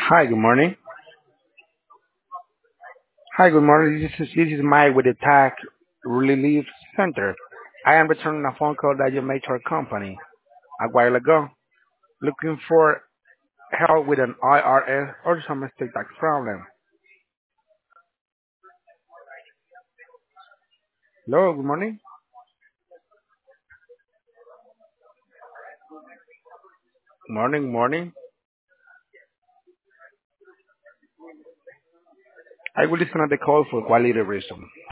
Hi, good morning. Hi, good morning. This is Mike with the Tax Relief Center. I am returning a phone call that you made to our company a while ago, looking for help with an IRS or some estate tax problem. Hello, good morning. Morning, morning. I will listen to the call for quality reason.